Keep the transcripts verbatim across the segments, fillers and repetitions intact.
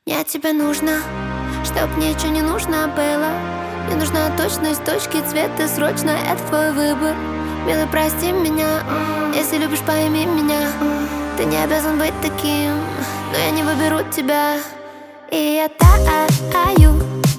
Я тебе нужна, чтоб ничего не нужно было. Мне нужна точность, точки, цвета, срочно, это твой выбор. Милый, прости меня, если любишь, пойми меня. Ты не обязан быть таким, но я не выберу тебя. И я таю,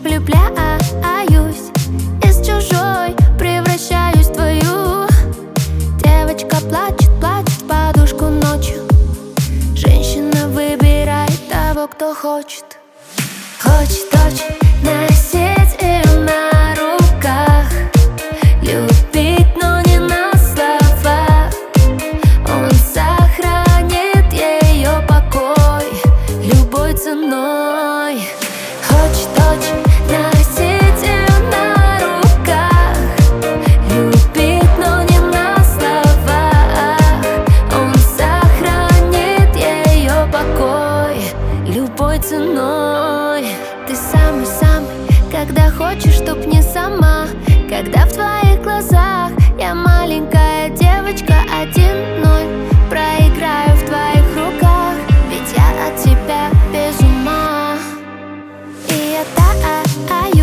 влюбляюсь, из чужой превращаюсь в твою. Девочка плачет, плачет в подушку ночью. Женщина выбирает того, кто хочет. Хочет очень носить ее на руках, любить, но не на словах. Он сохранит ее покой любой ценой. Хочет очень носить ее на руках, любить, но не на словах. Он сохранит ее покой любой ценой. Ты самый-самый, когда хочешь, чтоб не сама. Когда в твоих глазах я маленькая девочка, один-ноль проиграю в твоих руках, ведь я от тебя без ума. И я таю,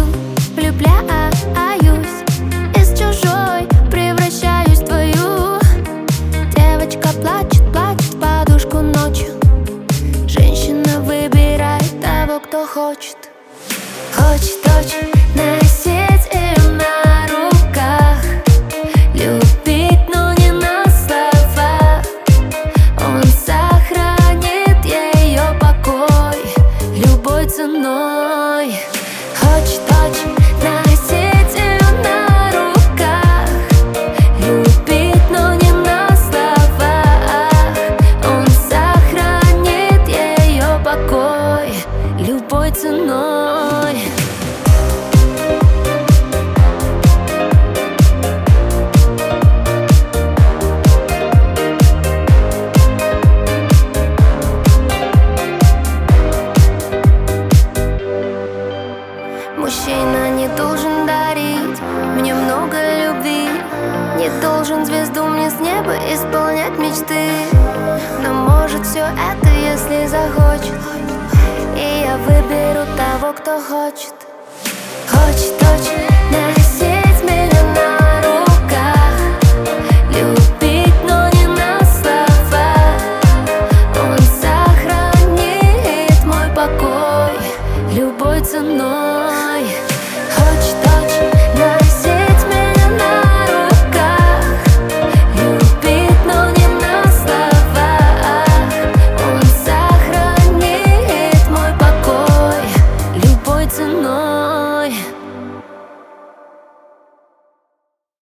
влюбляюсь, из чужой превращаюсь в твою. Девочка плачет, плачет в подушку ночью. Женщина выбирает того, кто хочет. Хочет очень носить ее на руках, любить, но не на словах. Он сохранит ее покой любой ценой. Хочет очень носить ее на руках, любить, но не на словах. Он сохранит ее покой любой ценой. Мужчина не должен дарить мне много любви, не должен звезду мне с неба исполнять мечты. Но может все это, если захочет, и я выберу того, кто хочет. Хочет очень носить меня на руках, любить, но не на словах. Он сохранит мой покой любой ценой.